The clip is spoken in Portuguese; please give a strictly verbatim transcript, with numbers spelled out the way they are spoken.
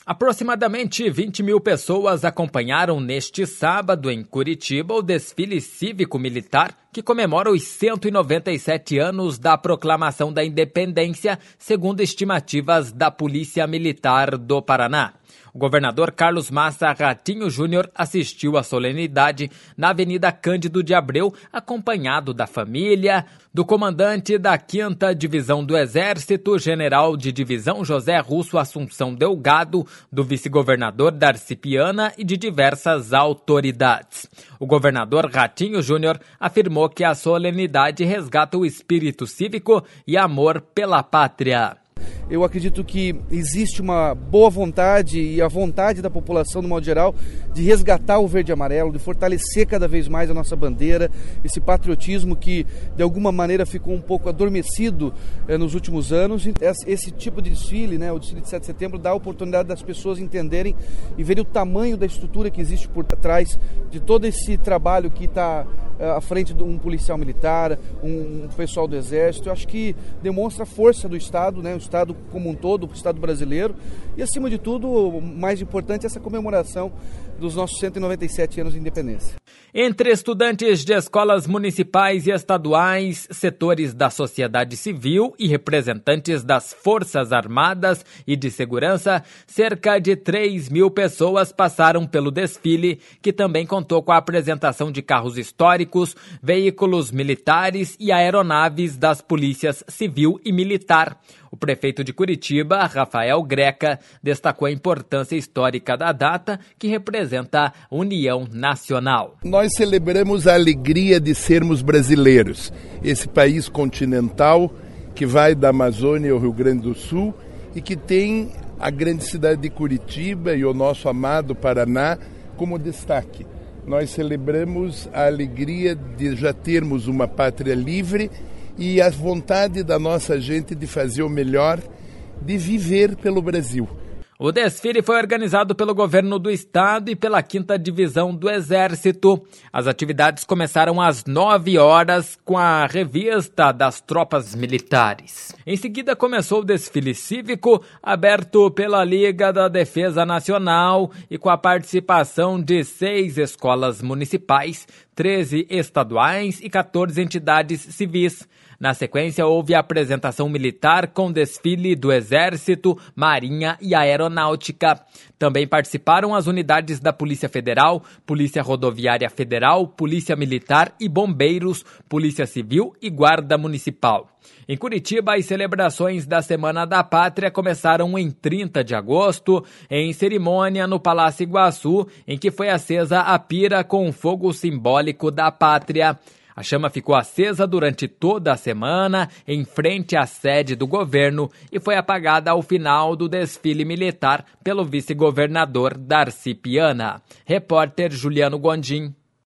Aproximadamente vinte mil pessoas acompanharam neste sábado em Curitiba o desfile cívico-militar que comemora os cento e noventa e sete anos da proclamação da independência, segundo estimativas da Polícia Militar do Paraná. O governador Carlos Massa Ratinho Júnior assistiu à solenidade na Avenida Cândido de Abreu, acompanhado da família, do comandante da quinta Divisão do Exército, general de divisão José Russo Assunção Delgado, do vice-governador Darcy Piana e de diversas autoridades. O governador Ratinho Júnior afirmou que a solenidade resgata o espírito cívico e amor pela pátria. Eu acredito que existe uma boa vontade e a vontade da população, no modo geral, de resgatar o verde e amarelo, de fortalecer cada vez mais a nossa bandeira, esse patriotismo que, de alguma maneira, ficou um pouco adormecido eh, nos últimos anos. Esse tipo de desfile, né, o desfile de sete de setembro, dá a oportunidade das pessoas entenderem e verem o tamanho da estrutura que existe por trás de todo esse trabalho que está eh, à frente de um policial militar, um, um pessoal do Exército. Eu acho que demonstra a força do Estado, né, o Estado como um todo, o Estado brasileiro, e acima de tudo, o mais importante é essa comemoração dos nossos cento e noventa e sete anos de independência. Entre estudantes de escolas municipais e estaduais, setores da sociedade civil e representantes das Forças Armadas e de Segurança, cerca de três mil pessoas passaram pelo desfile, que também contou com a apresentação de carros históricos, veículos militares e aeronaves das polícias civil e militar. O prefeito de Curitiba, Rafael Greca, destacou a importância histórica da data, que representa a união nacional. Nós celebramos a alegria de sermos brasileiros, esse país continental que vai da Amazônia ao Rio Grande do Sul e que tem a grande cidade de Curitiba e o nosso amado Paraná como destaque. Nós celebramos a alegria de já termos uma pátria livre e a vontade da nossa gente de fazer o melhor, de viver pelo Brasil. O desfile foi organizado pelo governo do estado e pela quinta Divisão do Exército. As atividades começaram às nove horas com a revista das tropas militares. Em seguida começou o desfile cívico, aberto pela Liga da Defesa Nacional e com a participação de seis escolas municipais, treze estaduais e quatorze entidades civis. Na sequência, houve a apresentação militar com desfile do Exército, Marinha e Aeronáutica. Também participaram as unidades da Polícia Federal, Polícia Rodoviária Federal, Polícia Militar e Bombeiros, Polícia Civil e Guarda Municipal. Em Curitiba, as celebrações da Semana da Pátria começaram em trinta de agosto, em cerimônia no Palácio Iguaçu, em que foi acesa a pira com o fogo simbólico da pátria. A chama ficou acesa durante toda a semana, em frente à sede do governo, e foi apagada ao final do desfile militar pelo vice-governador Darcy Piana. Repórter Juliano Gondim.